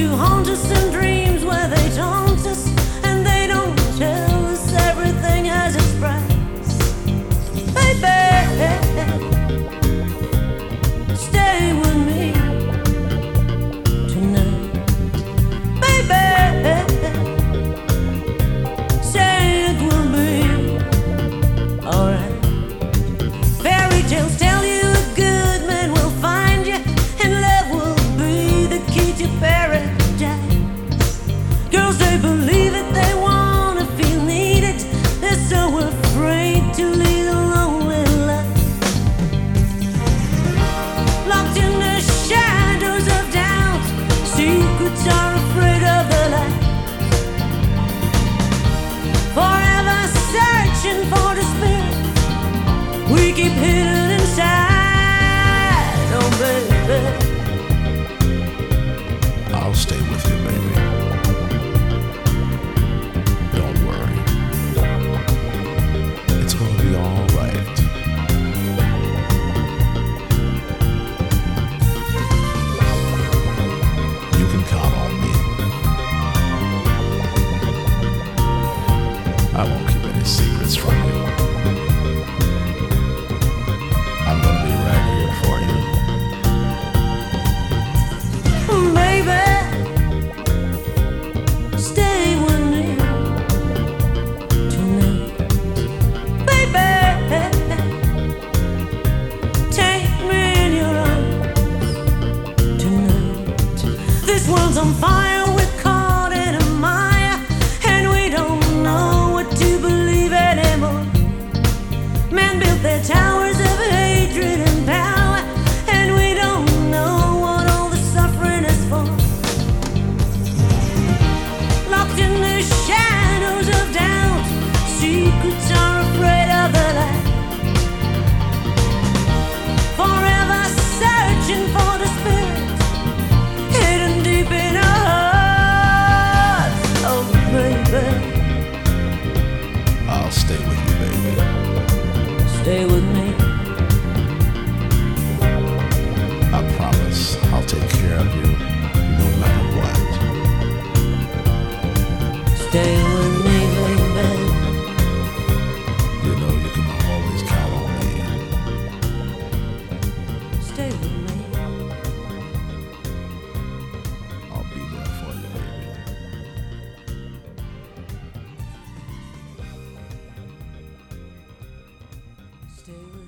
to haunt us in dreams where they taunt us, and they don't tell us everything has its price. Baby, stay with me tonight. Baby, say it will be alright. Fairy tales tell you a good man will find you, and love will be the key to paradise. Girls, they believe it, they wanna feel needed. They're so afraid to lead a lonely life, locked in the shadows of doubt. Secrets are afraid of the light, forever searching for the spirit we keep hidden inside. Oh baby, I'll stay with you, baby. Don't worry. It's gonna be all right. You can count on me. I won't keep any secrets from you. I'm gonna be right here for you. baby, stay with me tonight. Baby, take me in your arms tonight. This world's on fire, we're caught in a mire, and we don't know what to believe anymore. Men built their towers of hatred and power, and we don't know what all the suffering is for. Locked in the shadows of doubt, secrets are afraid of the light, forever searching for the spirit hidden deep in our hearts. Oh baby, I'll stay with you, baby. stay with me. I promise I'll take care of you no matter what. Stay with me, baby. You know you can always count on me. Stay with me. I'll be there for you, baby. Stay with me.